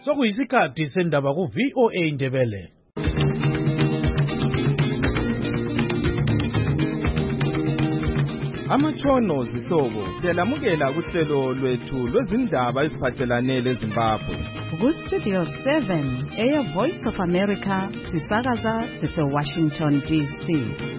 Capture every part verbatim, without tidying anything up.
Sokuyisikhathi sendaba ku V O A Ndebele. Amatshono zihlobo siyalamukela kuhlelo lwethu lwezindaba eziphathelane leZimbabwe. Ku Studio seven eya Voice of America sisakaza sise Washington D C.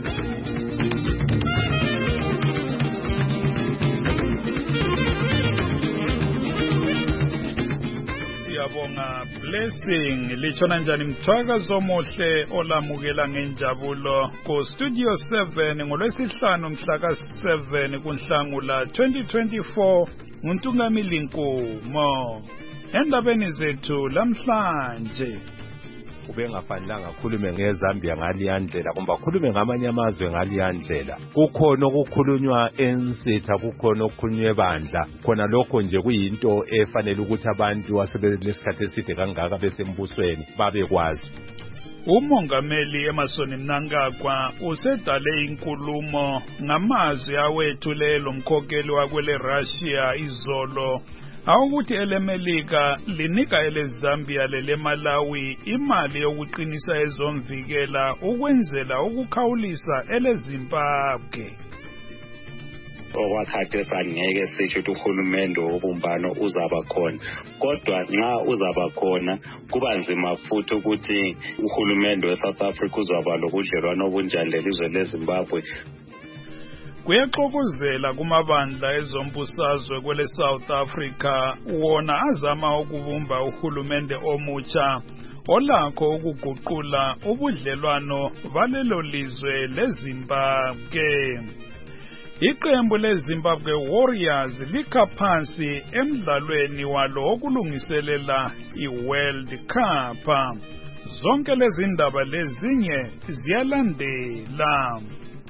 Siyabonga blessing lichona njani mthwakazo omuhle olamukela ngenjabulo ku Studio seven ngolwesihlanu mhla ka seven kuNhlangula twenty twenty-four nguNtungamili Nkumo. Endabeni zethu lamhlanje ubengafanelanga khulume ngeZambia ngaliyandlela kumbe khulume ngamanye amazwe ngaliyandlela. Kukhona okukhulunywa ensitha, kukhona okukhulunywe bandla, khona lokho nje kuyinto efanele ukuthi abantu asebelesikhathi eside kangaka besembusweni babekwazi. Umongameli Emmerson Mnangagwa usedale inkulumo ngamazwi awethulelo mkhokheli wakwele Russia izolo awukuthi elemelika linika eleZambia lele Malawi imali yokuqinisa ezomvikela ukwenzela ukukhawulisa eleZimbabwe. Okwakhathesi angeke sisho ukuthi uhulumende wobumbano uzaba khona, kodwa nxa uzaba khona kuba nzima futhi ukuthi uhulumende weSouth Africa uzaba lobudlelwano obunjani lelizwe leZimbabwe. Kuyaxokozela kumabandla ezombusazwe kwele South Africa wona azama ukubumba uhulumende omutsha olakho ukuguqula ubudlelwano balelo lizwe leZimbabwe. Iqembu leZimbabwe Warriors likha phansi emdlalweni walo okulungiselela iWorld Cup. Zonke lezi ndaba lezinye ziyalandela.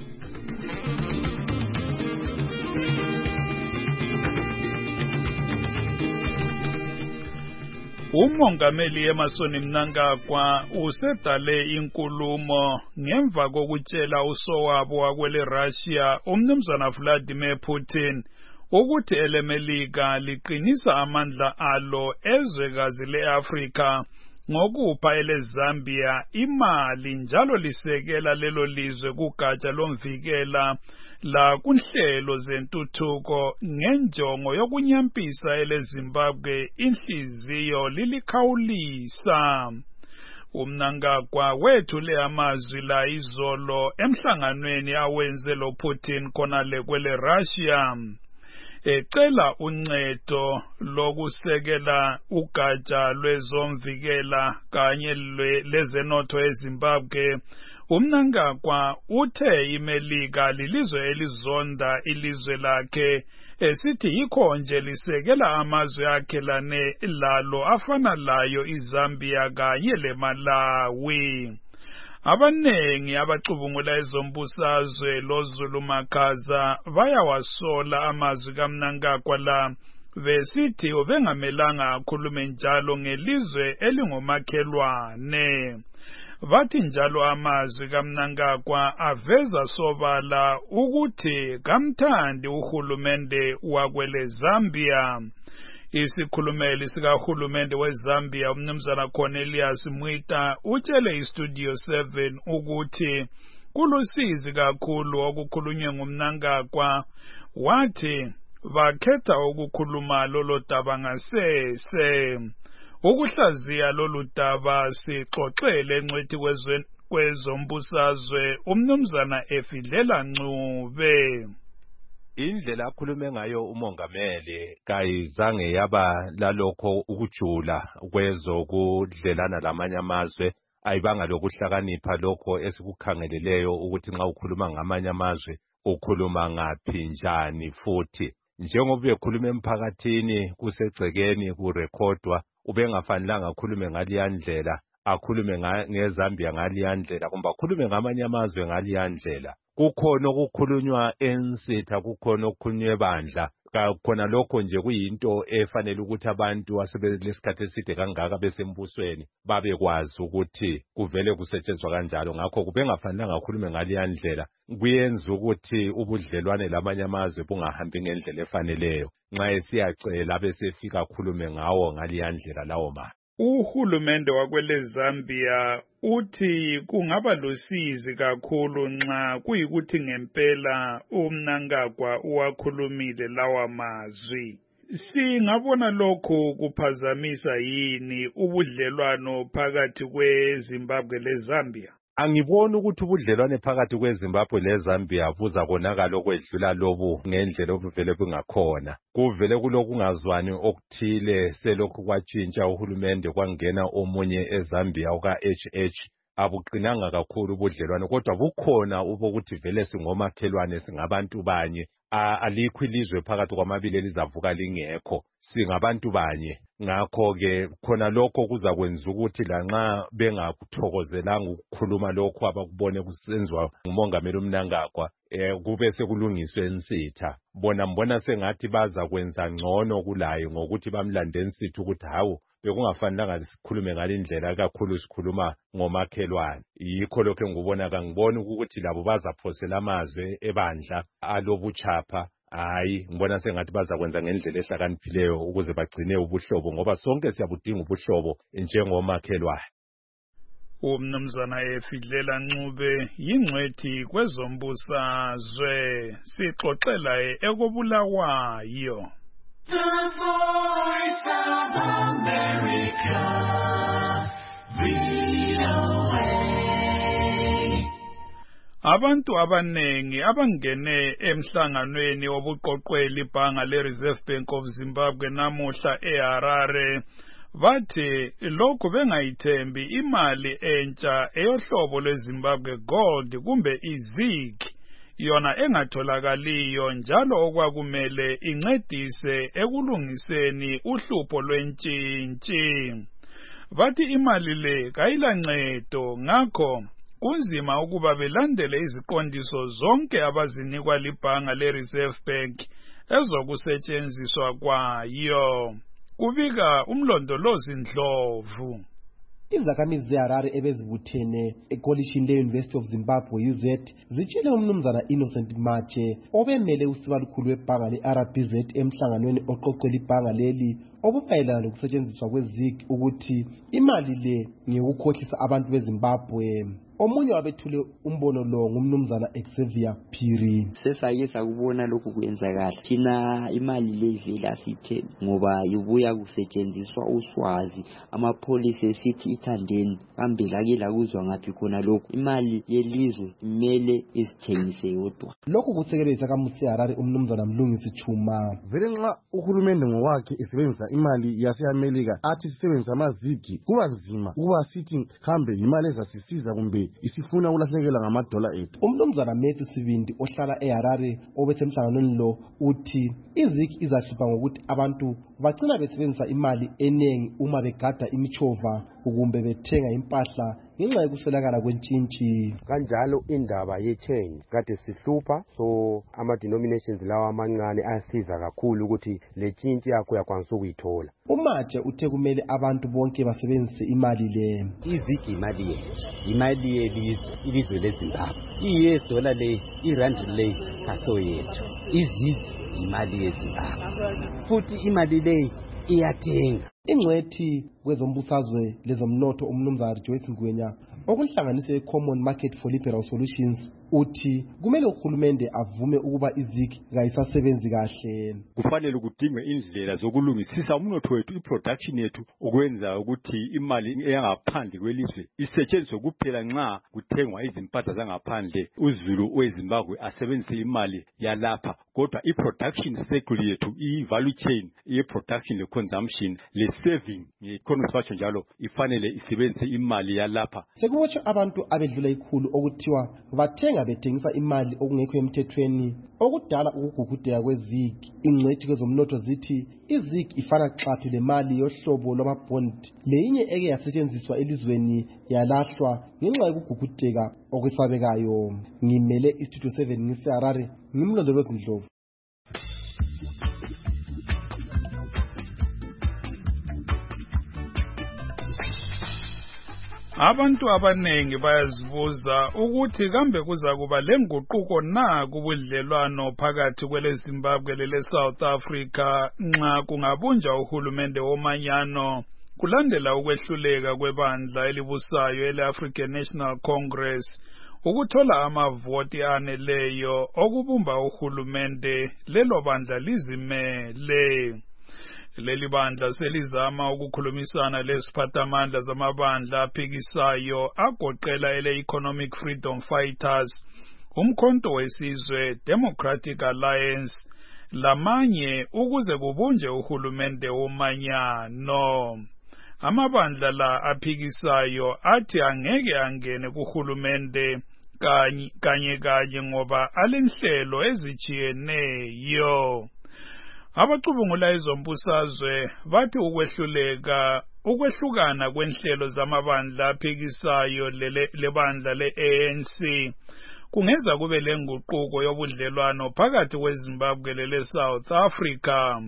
Umongameli Emmerson Mnangagwa usedale inkulumo ngemva kokutshela usowabo wakwele Russia umnumzana Vladimir Putin ukuthi elemelika liqinisa amandla alo ezwekazi leAfrika ngokupha eleZambia imali njalo lisekela lelo lizwe kugatsha lomvikela la kunhlelo zentuthuko ngenjongo yokunyampisa eleZimbabwe inhliziyo lilikhawulisa. Umnangagwa wethule amazwi la izolo emhlanganweni awenze lo Putin khona le kwele Russia ecela uncedo lokusekela ugatsha lwezomvikela kanye lezenotho eZimbabwe. Umnangagwa uthe imelika lilizwe elizonda ilizwe lakhe esithi yikho nje lisekela amazwe akhe lane lalo afana layo iZambia kanye leMalawi. Abanengi abacubungula ezombusazwe loZulu Makhaza bayawasola amazwi kaMnangagwa la besithi ubengamelanga akhulume njalo ngelizwe elingomakhelwane. Bathi njalo amazwi kaMnangagwa aveza sobala ukuthi kamthandi uhulumende wakwele Zambia. Isikhulumeli sikahulumende weZambia umnumzana Cornelius Mwita utshele iStudio seven ukuthi kulusizi kakhulu okukhulunywe nguMnangagwa, wathi bakhetha ukukhuluma lolo daba ngasese. Ukuhlaziya lolu daba sixoxele encwethi kwezombusazwe umnumzana Efidlela Ncube. Indlela akhulume ngayo umongameli kayizange yaba lalokho ukujula kwezokudlelana lamanye amazwe, ayibanga lokuhlakanipha lokho esikukhangeleleyo ukuthi nxa ukhuluma ngamanye amazwe ukhuluma ngaphi njani. Futhi njengoba bekhuluma emphakathini kusegcekeni kurekhodwa, ubengafanelanga akhulume ngaliyandlela, akhulume ngeZambia ngaliyandlela kumbe akhulume ngamanye amazwe ngaliyandlela. Kukhona okukhulunywa ensitha, kukhona okukhulunywe bandla, khona lokho nje kuyinto efanele ukuthi abantu asebelesikhathi eside kangaka besembusweni babekwazi ukuthi kuvele kusetshenzwa kanjalo. Ngakho kubengafanelanga akhulume ngaliyandlela, kuyenza ukuthi ubudlelwane lamanye amazwe bungahambi ngendlela efaneleyo. Nxa esiyacela bese fika akhulume ngawo ngaliyandlela lawo mali. uhulumende wakwele Zambia uthi kungaba lusizi kakhulu nxa kuyikuthi ngempela uMnangagwa uwakhulumile lawa mazwi. Singabona lokhu kuphazamisa yini ubudlelwano phakathi kweZimbabwe leZambia? Angiboni ukuthi ubudlelwane phakathi kweZimbabwe leZambia buza konakala okwedlula lobu ngendlela obuvele bungakhona. Kuvele kulokungazwani okuthile selokhu kwatshintsha uhulumende kwangena omunye eZambia uka H H. Abuqinanga kakhulu ubudlelwane kodwa bukhona ubokuthi vele singomakhelwane singabantu banye. Alikho ilizwe phakathi kwamabili elizavuka lingekho, singabantu banye. Ngakho-ke khona lokho kuzakwenza ukuthi lanxa bengakuthokozelanga ukukhuluma lokho abakubone kusenziwa ngumongameli uMnangagwa, eh kube sekulungiswe ensitha. Bona mbona sengathi baza kwenza ngcono kulayo ngokuthi bamlande ensitha ukuthi hawu bekungafanelanga sikhulume ngalindlela kakhulu sikhuluma ngomakhelwane. Yikho lokho engubona kangiboni ukuthi labo bazaphosela amazwe ebandla alobuchapha. Hayi, ngibona sengathi bazakwenza ngendlela ehlakaniphileyo ukuze bagcine ubuhlobo ngoba sonke siyabudinga ubuhlobo njengomakhelwane. Umnumzana Efidlela Ncube yingcwethi kwezombusazwe sixoxela ekobulawayo. The Voice of America, V O A. Abantu abanengi abangene emhlanganweni wobuqoqweli ibhanga le-Reserve Bank of Zimbabwe namuhla eHarare bathi lokhu bengayithembi imali entsha eyohlobo lweZimbabwe Gold kumbe iZig yona engatholakaliyo njalo okwakumele incedise ekulungiseni uhlupho lwentshintshi. Bathi imali le kayilancedo ngakho kunzima ukuba belandele iziqondiso zonke abazinikwa libhanga le-Reserve Bank ezokusetshenziswa kwayo. Kubika umlondolozi Ndlovu. Izakhamizi zeHarare ebezibuthene ekolishini le-University of Zimbabwe U Z zitshele umnumzana Innocent Mache obemele usiba lukhulu webhanga le-R B Z emhlanganweni oqoqela ibhanga leli obumayelana lokusetshenziswa kweZig ukuthi imali le ngeyokukhohlisa abantu beZimbabwe. Omunye wabethule umbono lo ngumnumzana Xavier Phiri. Sesake sakubona lokhu kwenzakala. Thina imali le ivela sithe ngoba ibuya kusetshenziswa uswazi amapolice esithi ithandeni kambe lake lakuzwa ngathi khona lokhu imali yelizwe imele isithengise yodwa. Lokhu kusekelwe isakhamuzi seHarare umnumzana Mlungisi Chuma. Vele nxa uhulumende ngowakhe esebenzisa imali yaseAmelika athi sisebenzisa amazigi kuba nzima ukuba sithi kambe imali ezasisiza kumbe isifuna ukulahlekelwa ngamadola ethu. Umnumzana Matthew Sibindi ohlala eHarare obesemhlanganweni lo uthi iZig izahlupha ngokuthi abantu bagcina besebenzisa imali enengi uma begada imichova ukumbe bethenga impahla ngenxa yokuswelakala kwentshintshi. Kanjalo indaba ye-change kade sihlupha, so ama-denominations lawa amancane ayasiza kakhulu ukuthi le tshintshi yakho yakwanisa ukuyithola. Umatshe uthe kumele abantu bonke basebenzise imali le. iZig imali yethu, imali yelizwe, ilizwe leZimbabwe. I-U S dollar le, irandi le kaso yethu. iZig imali yeZimbabwe. Futhi imali le iyathenga. Ingcwethi kwezombusazwe lezomnotho umnumzana Joyce Ngwenya okunhlanganise i-Common Market for Liberal Solutions uthi kumele uhulumende avume ukuba iZig kayisasebenzi kahle. Kufanele kudingwe indlela zokulungisisa umnotho wethu, i-production yethu ukwenza ukuthi imali eyangaphandle kwelizwe isetshenziswe kuphela nxa kuthengwa izimpahla zangaphandle. uZulu weZimbabwe asebenzise imali yalapha kodwa i-production cycle yethu, i-value chain ye-production le-consumption le-saving nge-economics batsho njalo ifanele isebenzise imali yalapha. Sekubotsho abantu abedlula ikhulu okuthiwa bathenga bethengisa imali okungekho emthethweni okudala ukugugudeka kweZig. Ingcwethi kwezomnotho zithi iZig ifana xathu lemali yohlobo lwamabond leyinye eke yasetshenziswa elizweni yalahlwa ngenxa yokugugudeka okwesabekayo. Ngimele iStudio seven ngiseHarare, ngimlondolozi Ndlovu. Abantu abanengi bayazibuza ukuthi kambe kuza kuba lenguquko na kubudlelwano phakathi kwele Zimbabwe lele South Africa nxa kungabunja uhulumende womanyano kulandela ukwehluleka kwebandla elibusayo ele-African National Congress ukuthola amavoti aneleyo okubumba uhulumende lelo bandla lizimele. Leli bandla selizama ukukhulumisana lesiphathamandla zamabandla aphikisayo agoqela ele-Economic Freedom Fighters, umkhonto wesizwe Democratic Alliance, lamanye ukuze kubunje uhulumende womanyano. Amabandla la aphikisayo athi angeke angene kuhulumende kanye kanye kanye ngoba alenhlelo ezijiyeneyo. Abacubungula izombusazwe bathi ukwehluleka ukwehlukana kwenhlelo zamabandla aphikisayo lebandla le-A N C kungenza kube lenguquko yobudlelwano phakathi kweZimbabwe lele-South Africa.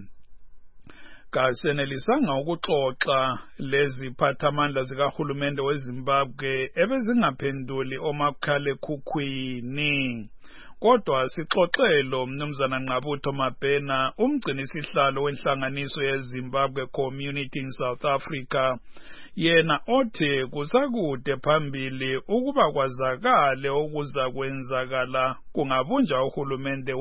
Kasenelisanga ukuxoxa lezi phathamandla zikahulumende weZimbabwe ebezingaphenduli omakhalekhukhwini. Kodwa sixoxelo mnumzana Nqabutho Mabhena, umgcini sihlalo wenhlanganiso yeZimbabwe Community in South Africa, yena othe kusakude phambili ukuba kwazakale okuza kwenzakala kungabunja uhulumende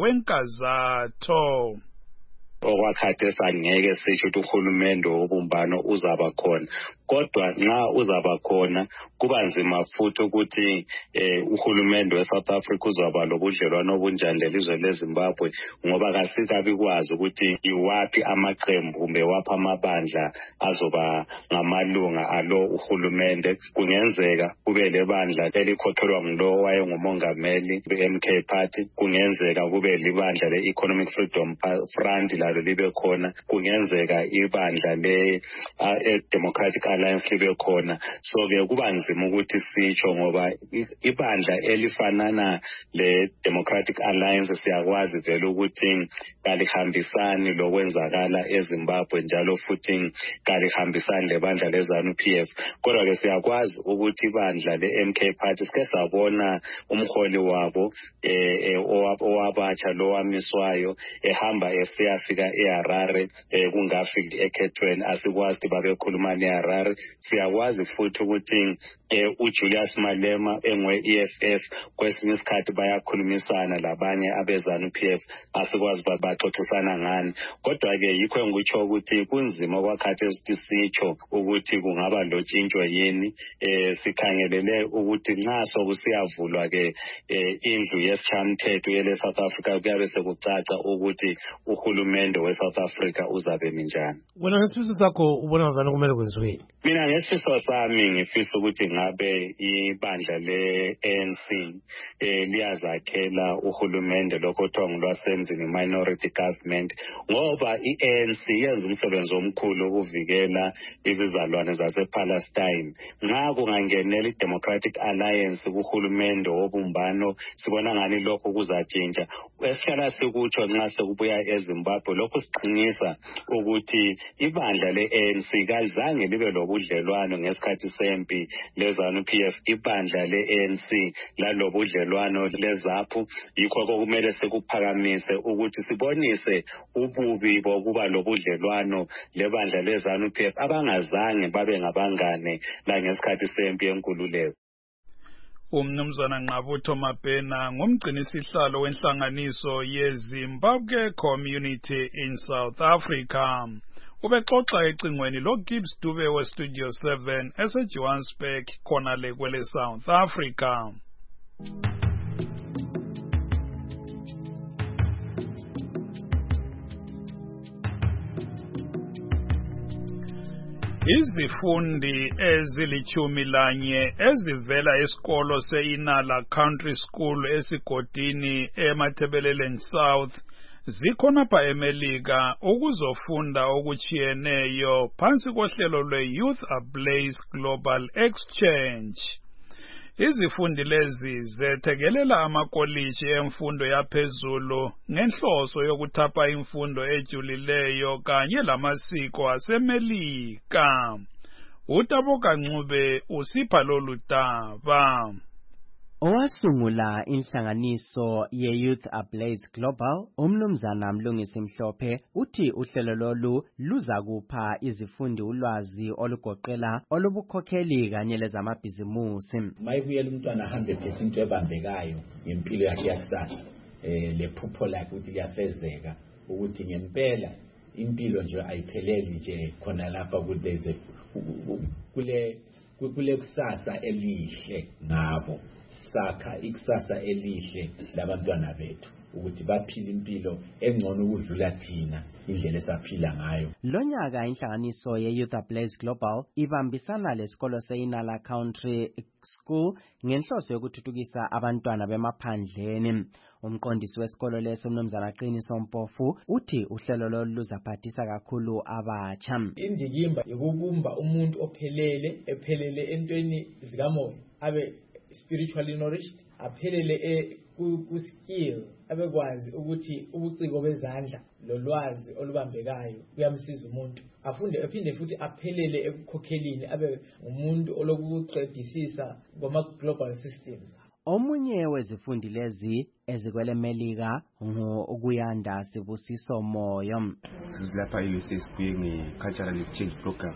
wenkazatho. Okwakhathesi angeke sisho ukuthi uhulumende wobumbano uzaba khona, kodwa nxa uzaba khona kuba nzima futhi ukuthi eh, uhulumende weSouth Africa uzaba lobudlelwano obunjani lelizwe leZimbabwe, ngoba kasikabi kwazi ukuthi iwapi amaqembu kumbe wapha amabandla azoba ngamalunga alo uhulumende. Kungenzeka kube lebandla elikhokhelwa ngulo wayengumongameli be-M K Party, kungenzeka kube libandla le-Economic Freedom Front lalo libe khona, kungenzeka ibandla le-Democratic Alliance libe khona. So ke kuba nzima ukuthi sitsho ngoba ibandla elifanana le-Democratic Alliance siyakwazi vele ukuthi kalihambisani lokwenzakala eZimbabwe, njalo futhi kalihambisani lebandla le-ZANU P F. Kodwa ke siyakwazi ukuthi ibandla le-M K Party sike sabona umholi wabo eh owabatsha lo wamiswayo ehamba esiyafika eHarare kungafiki ekhethweni, asikwazi ukuthi babekhuluma neHarare. Siyakwazi futhi ukuthi uJulius Malema engwe-E F F kwesinye isikhathi bayakhulumisana labanye abe-ZANU P F, asikwazi baxoxisana ngani. Kodwa ke yikho engikutsho ukuthi kunzima kwakhathesi ukuthi sitsho ukuthi kungaba lotshintsho yini. Eh sikhangelele ukuthi nxa sokusiyavulwa ke indlu yesichamthetho yele South Africa kuyabe sekucaca ukuthi uhulumende we-South Africa uzabe minjani. Wena ngesifiso sakho ubona ngani kumele kwenziweni? Mina ngesifiso sami ngifisa ukuthi ngabe ibandla le-A N C eh liyazakhela uhulumende lokho kuthiwa ngolwasemzini minority government, ngoba i-A N C yenza umsebenzi omkhulu ukuvikela izizalwane zasePalestine. Nxa kungangenela i-Democratic Alliance kuhulumende wobumbano, sibona ngani lokho kuzatshintsha. Esihlala sikutsho nxa sekubuya eZimbabwe, lokho siqinisa ukuthi ibandla le-A N C kalizange libe lobudlelwano ngesikhathi sempi le-ZANU P F. Ibandla le-A N C lalobudlelwano leZAPU, yikho kumele sekuphakamise ukuthi sibonise ububi bokuba lobudlelwano lebandla le-ZANU P F abangazange babe ngabangane la ngesikhathi sempi yenkululeko. Umnumzana Nqabutho Mabhena ngumgcini sihlalo wenhlanganiso yeZimbabwe Community in South Africa. Ubexoxa ecingweni lo Gibbs Dube we Studio seven eseJohannesburg khona le kwele South Africa. Izifundi ezilichumi lanye ezivela esikolo seInala Country School esigodini eMathebeleleni South zikhona pa eMelika ukuzofunda okuchiyeneyo phansi kohlelo lwe-Youth Ablaze Global Exchange. Izifundi lezi zethekelela amakoliji emfundo yaphezulu ngenhloso yokuthapha imfundo ejulileyo kanye lamasiko aseMelika. uTaboka Ncube usipha lolu daba. Owasungula inhlanganiso ye-Youth Ablaze Global, umnumzana Mlungisi Mhlophe, uthi uhlelo lolu luzakupha izifundi ulwazi olugoqela olubukhokheli kanye lezamabhizimusi. Mayibuyela umntwana ahambe phethe into ebambekayo ngempilo yakhe yakusasa, eh lephupho lakhe ukuthi liyafezeka, ukuthi ngempela impilo nje ayipheleli nje khona lapha kudeze kule kule kusasa elihle ngabo. Sakha ikusasa elihle labantwana bethu ukuthi baphile impilo engcono ukudlula thina indlela esaphila ngayo. Lonyaka inhlanganiso ye-Youth Ablaze Global ibambisana lesikolo se-Inala Country School ngenhloso yokuthuthukisa abantwana bemaphandleni. Umqondisi wesikolo leso Mnumzana Qiniso Mpofu uthi uhlelo lolu luzaphathisa kakhulu abatsha. Indikimba yokubumba umuntu ophelele ephelele entweni zikamoya abe spiritually nourished, aphelele e ku skill, abekwazi ukuthi ubuciko bezandla lolwazi olubambekayo kuyamsiza umuntu, afunde aphinde futhi aphelele ekukhokhelini, abe umuntu olokuqedisisa ngoma global systems. Omunye wezifundi lezi ezikwele Melika ngokuyanda Sibusiso Moyo. Sizilapha e-U S kuye nge-cultural exchange program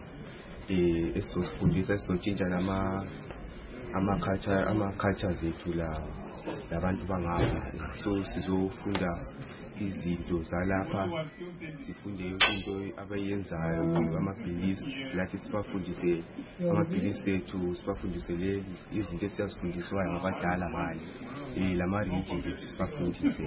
eh esosifundisa esontshintsha nama ama-culture ama-culture zethu la labantu bangapha, so sizofunda izinto zalapha, sifunde into abayenzayo, ama-beliefs, lathi sibafundise ama-beliefs ethu, sibafundise le izinto esiyazifundiswayo ngabadala ngale eh lama-religions ethu sibafundise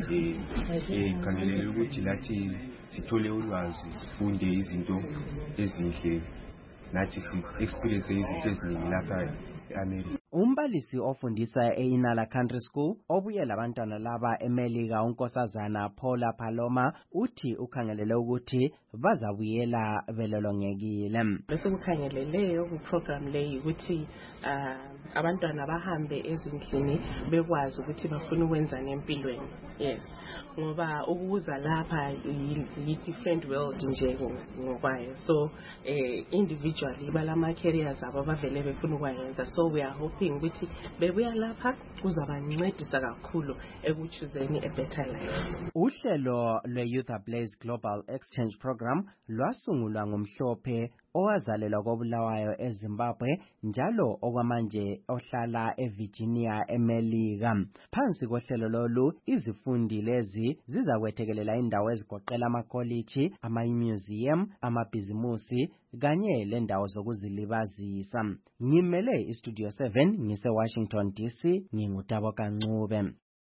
eh khangelele ukuthi lathi sithole ulwazi, sifunde izinto ezinhle, nathi si-experience izinto eziningi lapha eAmerica. Umbalisi ofundisa e-Inala Country School obuye labantwana laba eMelika unkosazana Paula Paloma uthi ukhangelele ukuthi bazabuyela belolongekile. Bese kukhangeleleyo ku program leyi ukuthi abantwana bahambe ezindlini bekwazi ukuthi bafuna ukwenzani empilweni. Yes, ngoba ukuza lapha yi different world nje ngokwayo, so eh individually balama careers aba bavele befuna ukwenza, so we are hoping ukuthi bebuya lapha kuzabancedisa kakhulu ekuchuzeni a better life. Uhlelo lwe-Youth Ablaze Global Exchange Program lwasungulwa ngumhlophe owazalelwa koBulawayo eZimbabwe njalo okwamanje ohlala eVirginia eMelika. Phansi kohlelo lolu izifundi lezi zizakwethekelela indawo ezigoqela amakoliji, ama-museum, amabhizimusi kanye lendawo zokuzilibazisa. Ngimele iStudio seven ngise Washington D C, ngingutabo Kancube.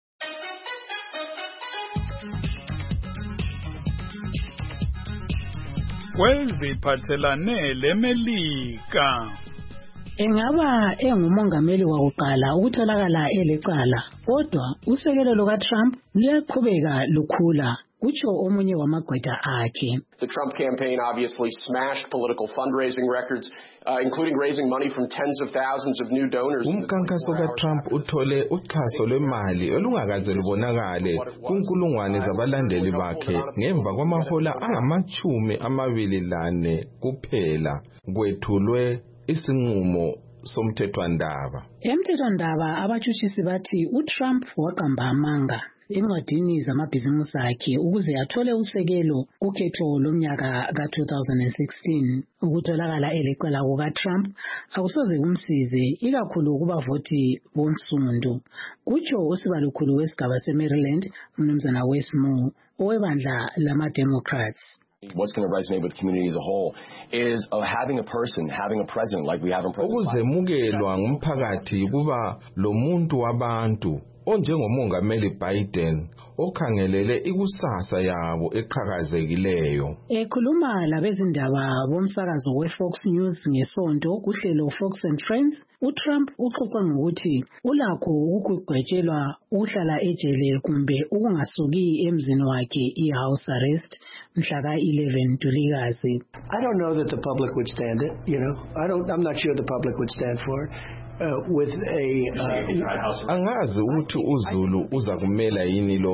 Kweziphathelane leMelika. Engaba engumongameli wakuqala ukutholakala elecala, kodwa usekelo lukaTrump luyaqhubeka lukhula. Kucho omunye wamagqwetha akhe. The Trump campaign obviously smashed political fundraising records, uh, including raising money from tens of thousands of new donors. Umkhankaso kaTrump uthole uxhaso lwemali olungakaze lubonakale kunkulungwane zabalandeli bakhe ngemva kwamahola angamachumi amabili lane kuphela kwethulwe isinqumo somthethwandaba. Emthethwandaba abatshutshisi bathi uTrump waqamba amanga encwadini zamabhizimusi akhe ukuze athole usekelo kukhetho lomnyaka ka two thousand sixteen. Ukutholakala elecala kukaTrump akusoze kumsize ikakhulu kubavoti bonsundu. Kutsho usibalukhulu wesigaba seMaryland uMnumzana Wes Moore owebandla lama-Democrats. What's going to resonate with the community as a whole is uh, having a person, having a president like we have in President Biden. Ukuzemukelwa ngumphakathi kuba lo muntu wabantu onjengomongameli Biden okhangelele ikusasa yabo eqhakazekileyo. Ekhuluma labezindaba bomsakazo weFox News ngesonto kuhlelo Fox and Friends, uTrump uxoxa ngokuthi ulakho ukugwetshelwa uhlala ejele kumbe ukungasuki emzini wakhe i-house arrest mhla ka eleven Ntulikazi. I don't know that the public would stand it, you know. I don't I'm not sure the public would stand for it. Uh, with a uh, angazi ukuthi uZulu uza kumela yini lo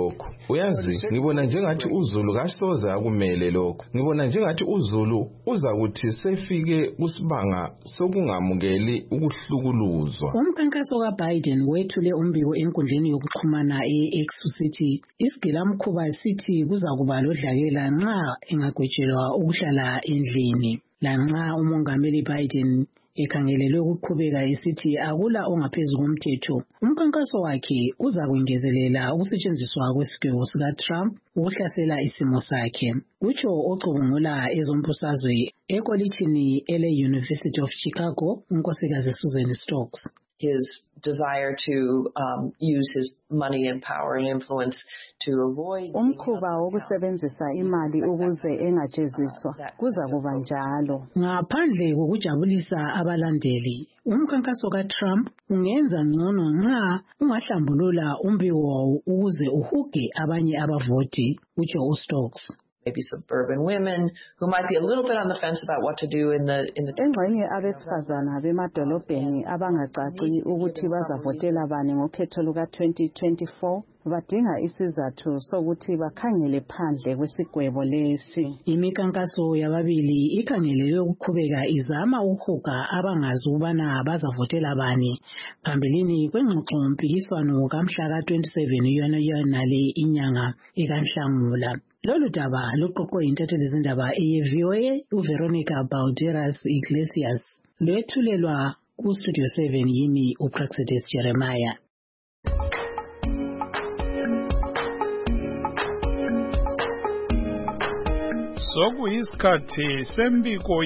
lokho. Uyazi, ngibona njengathi uZulu kasoze akumele lokho. Ngibona njengathi uZulu uza kuthi sefike kusibanga sokungamukeli ukuhlukuluzwa. Umkhankaso kaBiden wethule umbiko enkundleni yokuxhumana e-X usithi isigilamkhuba sithi kuza kuba lodlakela nxa engagwetshelwa ukuhlala endlini. Lanxa umongameli Biden ekhangelelwe ukuqhubeka esithi akula ongaphezu komthetho, umkhankaso wakhe uza kwengezelela ukusetshenziswa kwesigwebo sikaTrump ukuhlasela isimo sakhe. Utsho ocubungula ezombusazwe ekolitshini ele-University of Chicago, unkosikazi Susan Stokes. His desire to um, use his money and power and influence to avoid umkhuba wokusebenzisa imali ukuze engajeziswa kuza kuba njalo. Ngaphandle kokujabulisa abalandeli, umkhankaso kaTrump ungenza ngcono nxa ungahlambulula umbiko ukuze uhuge abanye abavoti, utsho uStokes. Maybe suburban women who might be a little bit on the fence about what to do in the in the engxenye abesifazana bemadolobheni abangacaci ukuthi bazavotela bani ngokhetho luka twenty twenty-four badinga isizathu sokuthi bakhangele phandle kwesigwebo lesi. Imikhankaso yababili ikhangelelwe ukuqhubeka izama ukuhuga abangazi ukubana bazavotela bani phambilini kwengxoxo mpikiswano kamhla ka twenty-seven yonale inyanga ekaNhlangula. Lolu daba luqoqwe yintatheli zindaba ye-V O A uVeronica Balderas Iglesias, lwethulelwa ku-Studio seven yimi uPraxedis Jeremiah. Sokuyisikhathi sembiko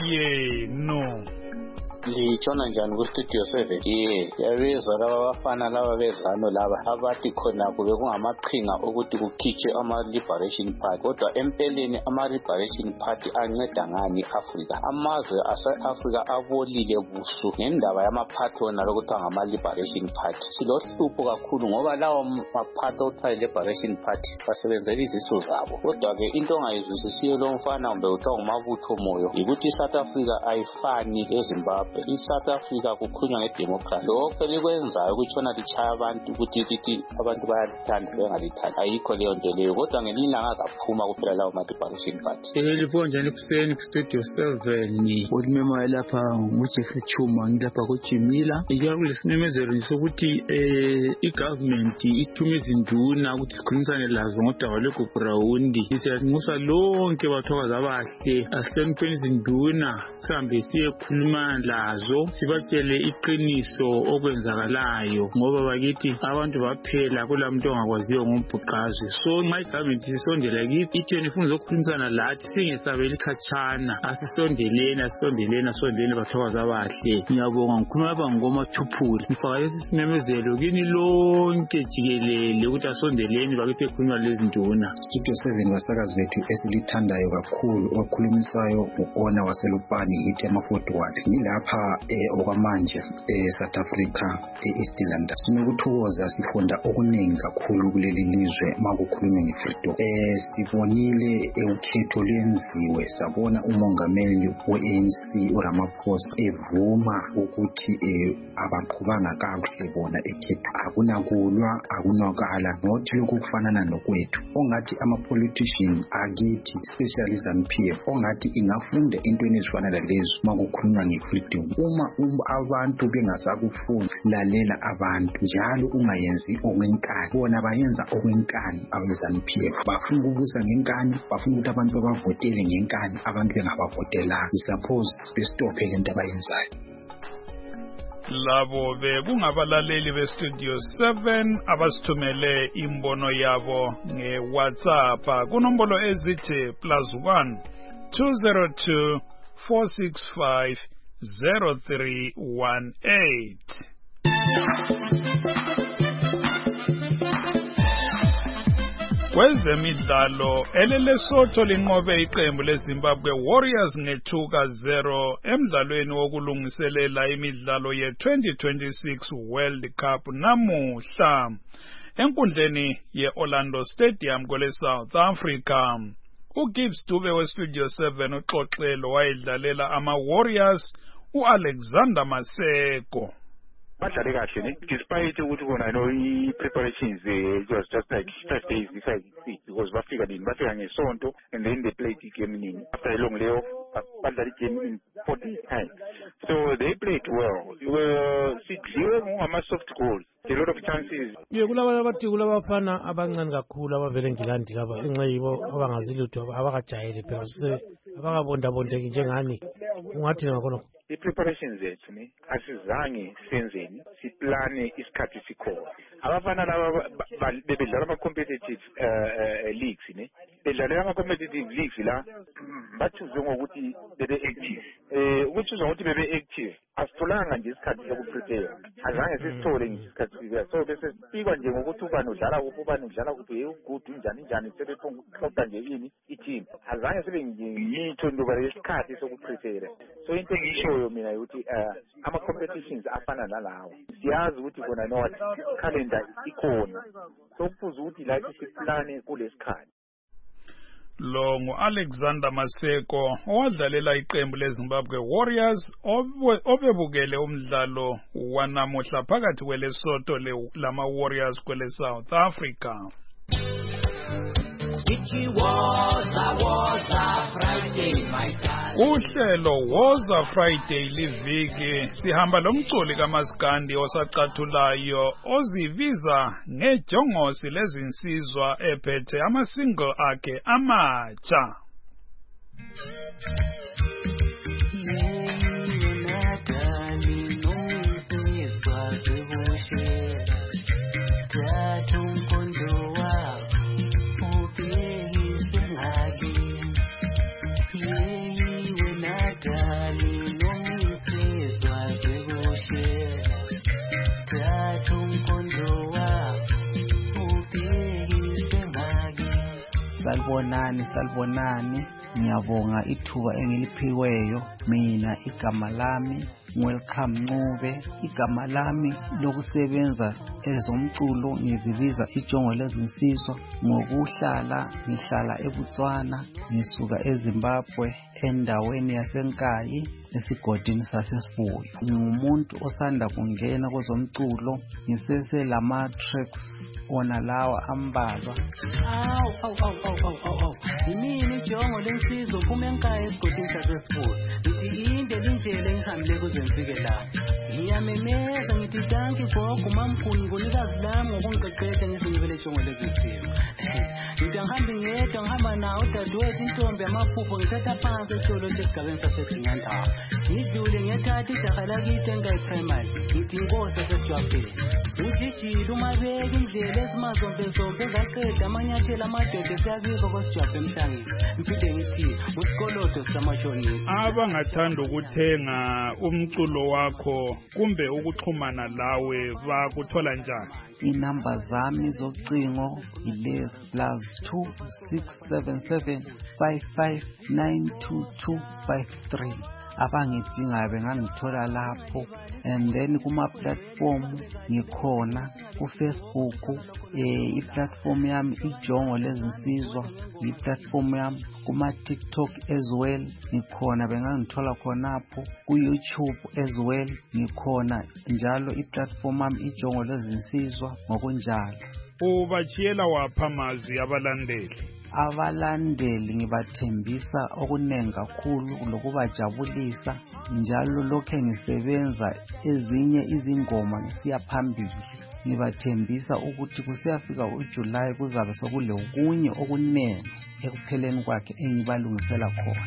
yenu. Litshona njani ku-Studio seven? Ye, yabezwa laba abafana laba bezano laba abathi khona kube kungamaqhinga ukuthi kukhitshwe ama-Liberation Party. Kodwa empeleni ama-Liberation Party anceda ngani i-Afrika? Amazwe ase-Afrika abolile busu ngendaba yamaphathona lokuthiwa ngama-Liberation Party. Silohlupho kakhulu ngoba lawo maphathi okuthiwa yi-Liberation Party basebenzela izisu zabo. Kodwa-ke into ongayizwisisiyo lo mfana kumbe kuthiwa ngumabutho moyo yikuthi i-South Africa ayifani leZimbabwe. I-South Africa kukhulunywa ngedemocracy. Lokho likwenzayo ukutshona lichaya abantu ukuthi lithi abantu bayalithanda bengalithandi. Ayikho leyo nto leyo. Kodwa ngelinye ilanga azaphuma kuphela lawo ma-Liberation Party. Elifo njani kuseni ku-Studio seven. Ulimema lapha nguJeffrey Chuma ngilapha kuJimila. Iyakulesimemezelo nje sokuthi eh i-government ithume izinduna ukuthi sikhulumisane lazo ngodaba lweGugurawundi. Siyasinxusa lonke bathokazi abahle asihlonipheni izinduna sihambe siyekhuluma lazo sibatshele iqiniso okwenzakalayo ngoba bakithi abantu baphela kulamuntu ongakwaziyo ngombhuqazwe. So nxa igovernment isondela kithi itheni ifuna ukukhulumisana lathi singesabeli khatshana asisondeleni asisondeleni asondeleni bathokazi abahle. Ngiyabonga ngikhuluma lapha ngoMathuphuli ngifaka lesi simemezelo kini lonke jikelele ukuthi asondeleni bakithi ekhulunywa lezi nduna. Studio seven basakazi bethu esilithandayo kakhulu okhulumisayo u-Ona waselupani ithi ama-forty-one ngilapha eh okwamanje eh South Africa e-East London. Sinokuthokoza sifunda okuningi kakhulu kuleli lizwe makukhulunywa nge-freedom. Eh sibonile ukhetho lenziwe sabona umongameli we-A N C uRamaphosa evuma ukuthi eh abaqhubanga kakuhle bona ekhetho. Akunakulwa akunakala nothi lokhu kufanana nokwethu ongathi ama-politician akithi especially ZANU P F ongathi ingafunda entweni ezifana lalezo makukhulunywa nge-freedom. Uma abantu bengasakufuni lalela abantu njalo ungayenzi okwenkani bona bayenza okwenkani abeZANU P F bafuna ukubusa ngenkani bafuna ukuthi abantu bavotele ngenkani abantu bengabavotela. Suppose bestophe lento abayenzayo. Labo bekungabalaleli be-Studio seven abasithumele imbono yabo nge-WhatsApp kunombolo ezithi plus one two zero two four six five zero three one eight. Kwezemidlalo elelesotho linqobe iqembu leZimbabwe Warriors ngethuka zero emdlalweni wokulungiselela imidlalo ye twenty twenty-six World Cup namuhla enkundleni ye-Orlando Stadium kwele South Africa. uGibbs Dube we-Studio seven uxoxelo wayedlalela ama-Warriors u-Alexander Maseko. badlale kahle ne despite ukuthi kona no i-preparations it was just like five days besides it because bafika nini bafika ngesonto and then they played igame nini after a long layoff badlale igame in forty times so they played well well sidliwe ngama-soft goals a lot of chances ye kulaba abathi kulabafana abancane kakhulu abavele engilandi laba enxa yibo abangazi lutho abakajayeli phela se abakabondabondeki njengani ungathi ngakhona i-preparations zethu ne asizange senzeni siplane isikhathi sikhona abafana laba bebedlala ama-competitive leagues ne bedlalela ama-competitive leagues la bathuze ngokuthi bebe-active um ukuthuza ngokuthi bebe-active asitholanga nje isikhathi sokuprepare azange sisithole nje isikhathi siprepare so bese sipikwa nje ngokuthi ubani udlala kuphi ubani udlala kuphi yewugudu njani njani sebehlota nje ini i-team azange sibe ngiyitho ndoba lesikhathi sokuprepare so into engiyishoyo mina ukuthi uh, ama-competitions afana nalawo siyazi ukuthi kona not calendar ikhona so kufuze ukuthi lathi siplane kulesikhathi lo ngu-Alexander Maseko owadlalela iqembu leZimbabwe Warriors obebukele umdlalo wanamuhla phakathi kweleSotho lama-Warriors kwele South Africa. Uhlelo Woza Friday liviki sihamba lomculi kaMaskandi osacathulayo oziviza ngejongosi lezinsizwa ephethe ama-single akhe amatsha. Salibonani salibonani ngiyabonga ithuba engiliphiweyo mina igama lami Welcome Ncube igama lami lokusebenza ezomculo ngizibiza ijongo lezinsizwa ngokuhlala ngihlala eBotswana ngisuka eZimbabwe endaweni yasenkayi esigodini sasesibuyo ngumuntu osanda kungena kwezomculo ngisese lama tracks ona lawa ambalwa aw aw aw aw aw aw yimini ijongo lensizwa phuma enkayi esigodini sasesibuyo ngithi inde linjele engihambile kuzenzike la ngiyamemeza ngithi danki gogo mamkhulu ngonikazi lami ngokungiqeqesha ngisingivele ijongo lezinsizwa ngithi angihambi ngedwa ngihamba nawo udadewethu intombi yamaphupho ngithatha phansi esitolo sesigabeni sasedingandawo ngidlule ngiyathatha ijaha lakithi engayi-primary ngithi inkosi esesijwabheni ujijile umabeka indlela ezimazombe-zombe ezaqeda amanyathelo amadoda esiyabikho kwesijwabhe emhlangeni mphinde ngithi usikolodo sisamashonisi abangathanda ukuthenga umculo wakho kumbe ukuxhumana lawe bakuthola njani? Inamba zami zocingo ilezi plus two six seven seven five five nine two two five three abangidingayo bengangithola lapho and then kuma platform ngikhona ku Facebook eh i-platform yami ijongo lezinsizwa i-platform yami kuma TikTok as well ngikhona bengangithola khonapho ku YouTube as well ngikhona njalo i-platform yami ijongo lezinsizwa ngokunjalo. Ubachiyela wapha amazwi abalandeli? Abalandeli ngibathembisa okunengi kakhulu lokubajabulisa njalo lokho ngisebenza ezinye izingoma ngisiya phambili ngibathembisa ukuthi kusiyafika uJuly kuzabe sokule okunye okunengi ekupheleni kwakhe engibalungisela khona.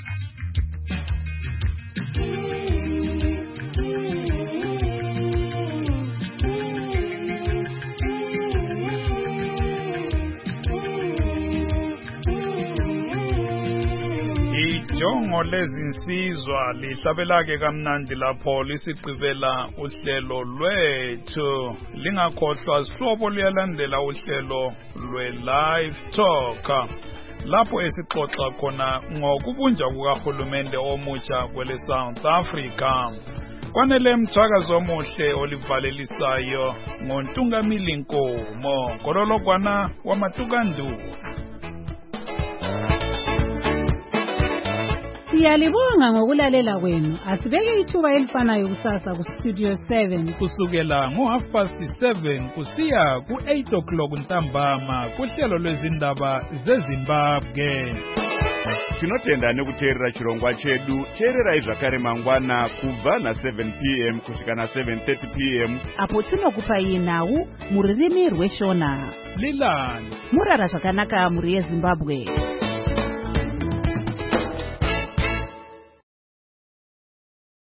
Ijongo lezinsizwa lihlabelake kamnandi lapho lisigqibela uhlelo lwethu. Lingakhohlwa sihlobo liyalandela uhlelo lwe-Live Talk lapho esixoxa khona ngokubunja kukahulumende omutsha kwele South Africa. Kwanele mthakazo omuhle olivalelisayo ngoNtungamili Nkomo Gololokwana wamaTukandu. Siyalibonga ngokulalela kwenu. Asibeke ithuba elifanayo kusasa ku Studio seven kusukela ngo half past seven kusiya ku eight o'clock ntambama kuhlelo lwezindaba zeZimbabwe. Tinotenda nekuteerera chirongwa chedu. Teererai zvakare mangwana kubva na seven p m kusvika na seven thirty p m apo tinokupai nhau muririmi rweshona. Lilani murara zvakanaka muri yeZimbabwe.